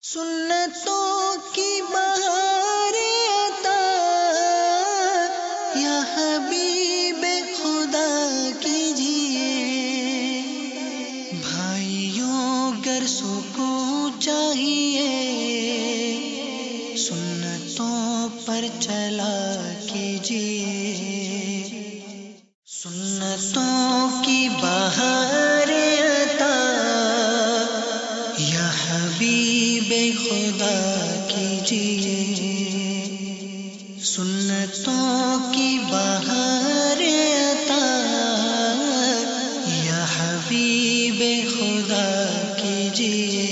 سنتوں کی بہار عطا یا حبیب خدا کیجیے، بھائیوں گر سکون چاہیے سنتوں پر چلا کیجیے، سنتوں کی بہار عطا یا حبیب خدا کیجیے، سنتوں کی بہار عطا یا حبیب خدا کیجیے،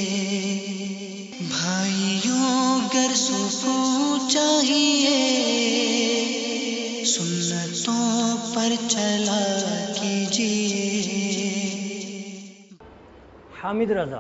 بھائیوں گر سکون چاہیے سنتوں پر چلا کیجیے۔ حامد رضا،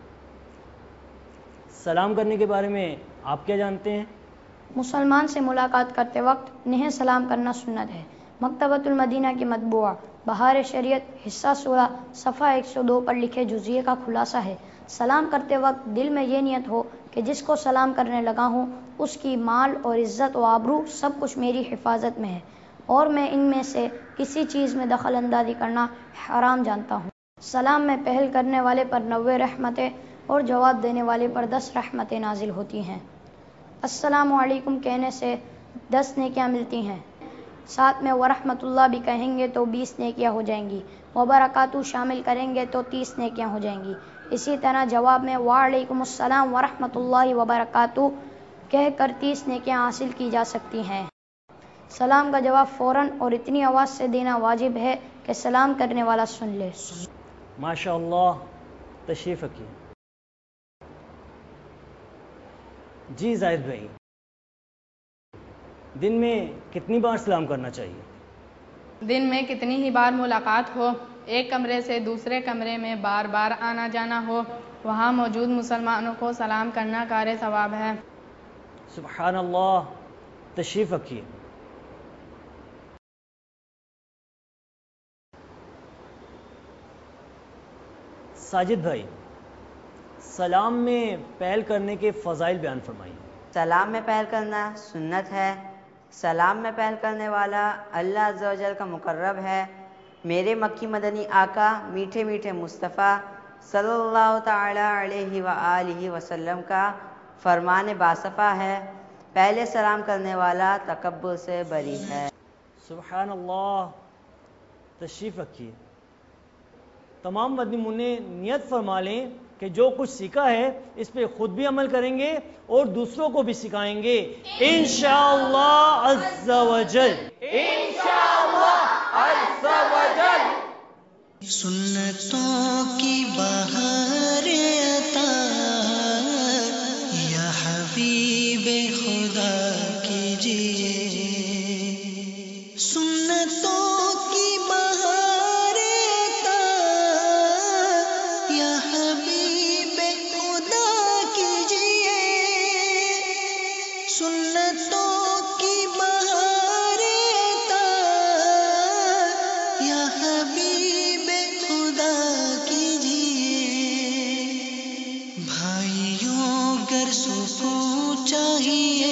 سلام کرنے کے بارے میں آپ کیا جانتے ہیں؟ مسلمان سے ملاقات کرتے وقت انہیں سلام کرنا سنت ہے۔ مکتبۃ المدینہ کی مطبوعہ بہار شریعت حصہ 16 صفحہ 102 پر لکھے جزیے کا خلاصہ ہے، سلام کرتے وقت دل میں یہ نیت ہو کہ جس کو سلام کرنے لگا ہوں اس کی مال اور عزت و آبرو سب کچھ میری حفاظت میں ہے اور میں ان میں سے کسی چیز میں دخل اندازی کرنا حرام جانتا ہوں۔ سلام میں پہل کرنے والے پر 90 رحمتیں اور جواب دینے والے پر 10 رحمتیں نازل ہوتی ہیں۔ السلام علیکم کہنے سے 10 نیکیاں ملتی ہیں، ساتھ میں ورحمۃ اللہ بھی کہیں گے تو 20 نیکیاں ہو جائیں گی، وبرکاتہ شامل کریں گے تو 30 نیکیاں ہو جائیں گی۔ اسی طرح جواب میں وعلیکم السلام ورحمۃ اللہ وبرکاتہ کہہ کر 30 نیکیاں حاصل کی جا سکتی ہیں۔ سلام کا جواب فوراً اور اتنی آواز سے دینا واجب ہے کہ سلام کرنے والا سن لے۔ ماشاء اللہ، تشریف رکھیے۔ جی زاہد بھائی، دن میں کتنی بار سلام کرنا چاہیے؟ دن میں کتنی ہی بار ملاقات ہو، ایک کمرے سے دوسرے کمرے میں بار بار آنا جانا ہو، وہاں موجود مسلمانوں کو سلام کرنا کار ثواب ہے۔ سبحان اللہ، تشریف رکھیے۔ ساجد بھائی، سلام میں پہل کرنے کے فضائل بیان فرمائیے۔ سلام میں پہل کرنا سنت ہے۔ سلام میں پہل کرنے والا اللہ عز و جل کا مقرب ہے۔ میرے مکی مدنی آقا میٹھے میٹھے مصطفیٰ صلی اللہ تعالی علیہ وآلہ وسلم کا فرمان باصفا ہے، پہلے سلام کرنے والا تکبر سے بری ہے۔ سبحان اللہ، تشریف رکھیے۔ تمام مدنی منع نیت فرما لیں کہ جو کچھ سیکھا ہے اس پہ خود بھی عمل کریں گے اور دوسروں کو بھی سکھائیں گے انشاءاللہ عز و جل۔ انشاءاللہ عز و جل۔ سنتوں کی بہار عطا یا حبیب خدا کیجیے، سنتوں کی بہار عطا یا حبیب خدا کیجیے، سنتوں کی بہار عطا یا حبیب خدا کیجیے، بھائیوں گر سکون چاہیے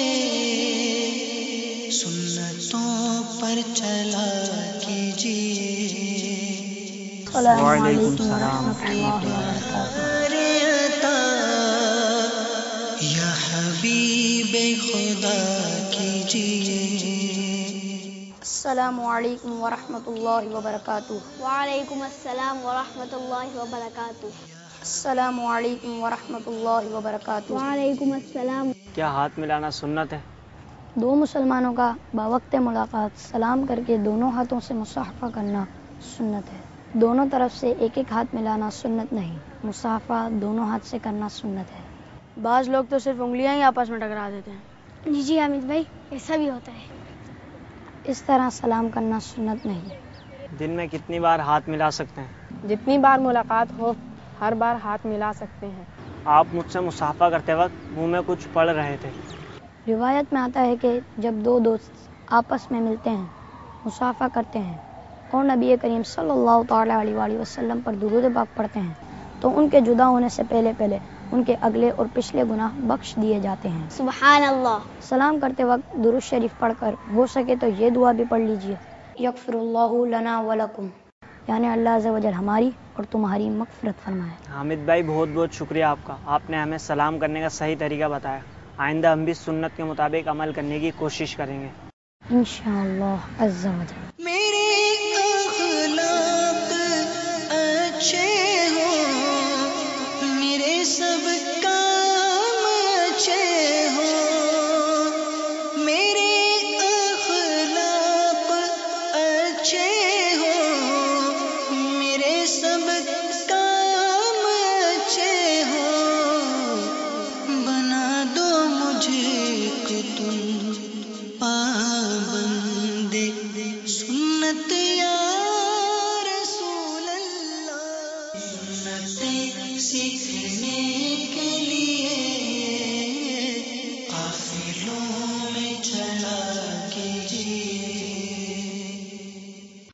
سنتوں پر چلا کیجیے۔ السلام علیکم ورحمۃ اللہ وبرکاتہ۔ یا حبیب خدا کیجیے۔ السلام علیکم ورحمۃ اللہ وبرکاتہ۔ وعلیکم السلام ورحمۃ اللہ وبرکاتہ۔ السلام علیکم ورحمۃ اللہ وبرکاتہ۔ وعلیکم السلام۔ کیا ہاتھ ملانا سنت ہے؟ دو مسلمانوں کا باوقت ملاقات سلام کر کے دونوں ہاتھوں سے مصافحہ کرنا سنت ہے۔ دونوں طرف سے ایک ایک ہاتھ ملانا سنت نہیں، مصافحہ دونوں ہاتھ سے کرنا سنت ہے۔ بعض لوگ تو صرف انگلیاں ہی آپس میں ٹکرا دیتے ہیں۔ جی حامد بھائی، ایسا بھی ہوتا ہے۔ اس طرح سلام کرنا سنت نہیں۔ دن میں کتنی بار ہاتھ ملا سکتے ہیں؟ جتنی بار ملاقات ہو ہر بار ہاتھ ملا سکتے ہیں۔ آپ مجھ سے مصافحہ کرتے وقت منہ میں کچھ پڑھ رہے تھے۔ روایت میں آتا ہے کہ جب دو دوست آپس میں ملتے ہیں، مصافحہ کرتے ہیں اور نبی کریم صلی اللہ تعالی علیہ وآلہ وسلم پر درود پاک پڑھتے ہیں تو ان کے جدا ہونے سے پہلے ان کے اگلے اور پچھلے گناہ بخش دیے جاتے ہیں۔ سبحان اللہ۔ سلام کرتے وقت درود شریف پڑھ کر ہو سکے تو یہ دعا بھی پڑھ لیجئے، یغفر اللہ لنا ولکم، یعنی اللہ عز و جل ہماری اور تمہاری مغفرت فرمائے۔ حامد بھائی بہت بہت شکریہ آپ کا، آپ نے ہمیں سلام کرنے کا صحیح طریقہ بتایا۔ آئندہ ہم بھی سنت کے مطابق عمل کرنے کی کوشش کریں گے انشاءاللہ عز و جل۔ میرے اخلاق اچھے ہوں، میرے سب کام اچھے ہوں، میرے اخلاق اچھے ہوں، میرے سب کام اچھے ہوں، بنا دو مجھے کہ تم پابند سنت یا رسول اللہ، سنت سیکھنے کے لیے قافلوں میں چلا